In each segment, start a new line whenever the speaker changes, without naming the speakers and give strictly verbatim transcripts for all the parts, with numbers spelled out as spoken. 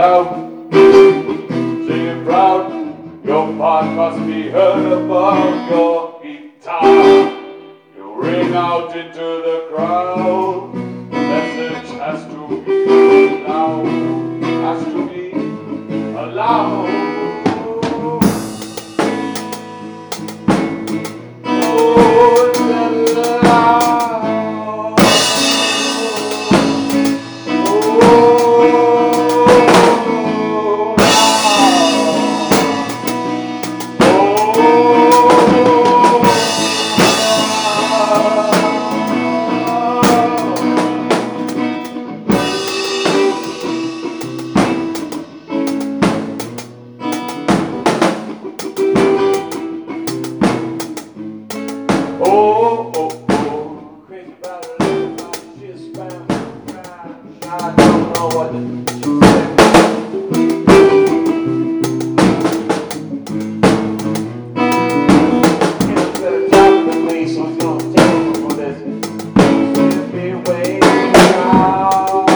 loud, singing proud. Your part must be heard above your guitar. You ring out into the crowd. The message has to be loud, has to be loud. Oh, oh, oh, crazy about it, everybody just found me. I don't know what to say. He's better talk than me, so he's gonna take him for this. He'll be waiting out.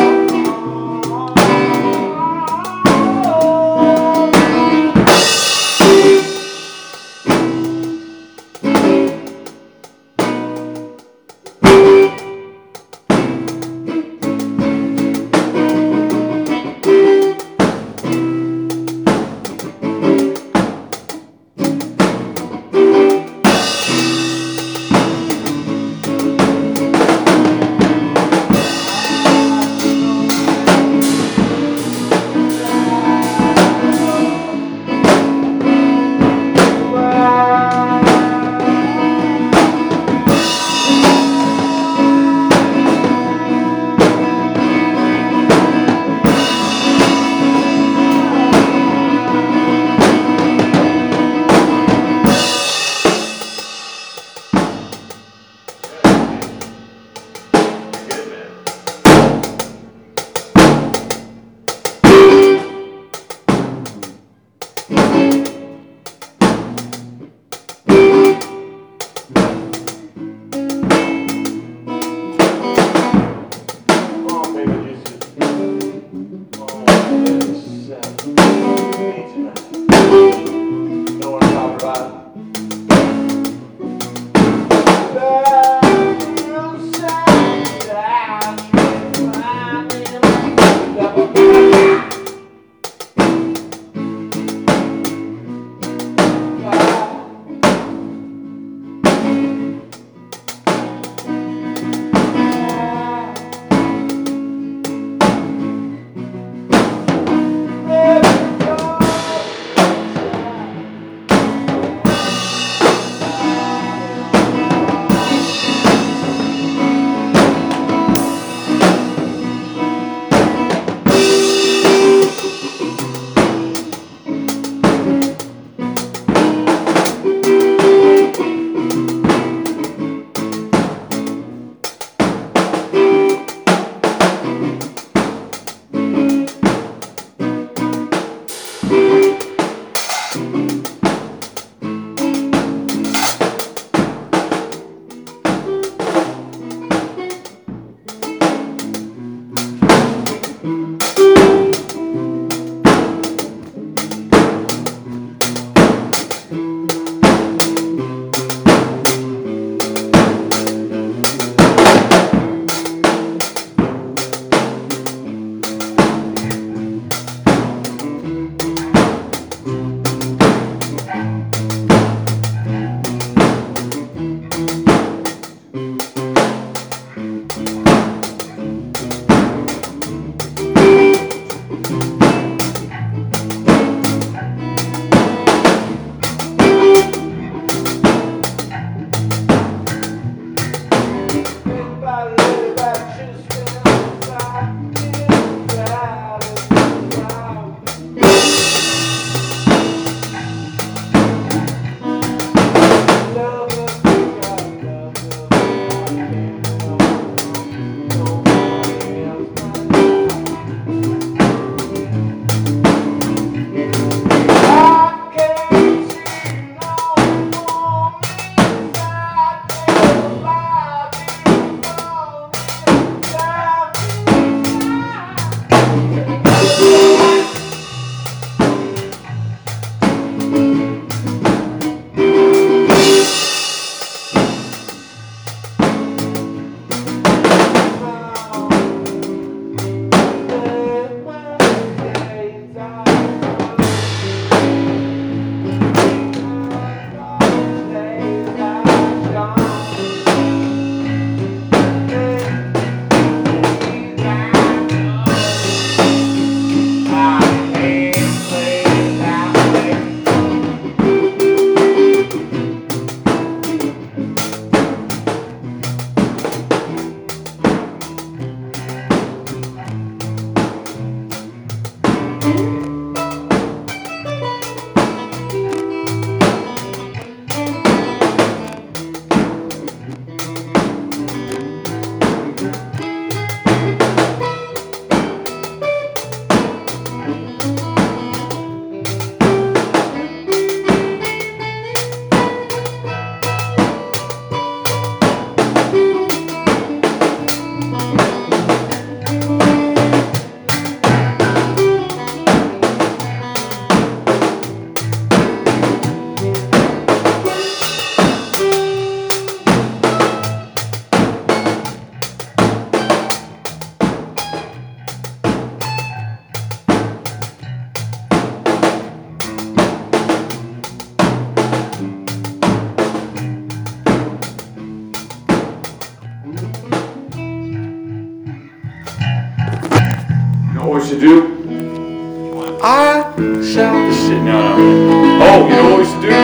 should do? I shall. Shit, no, no. Oh, you know what we should do?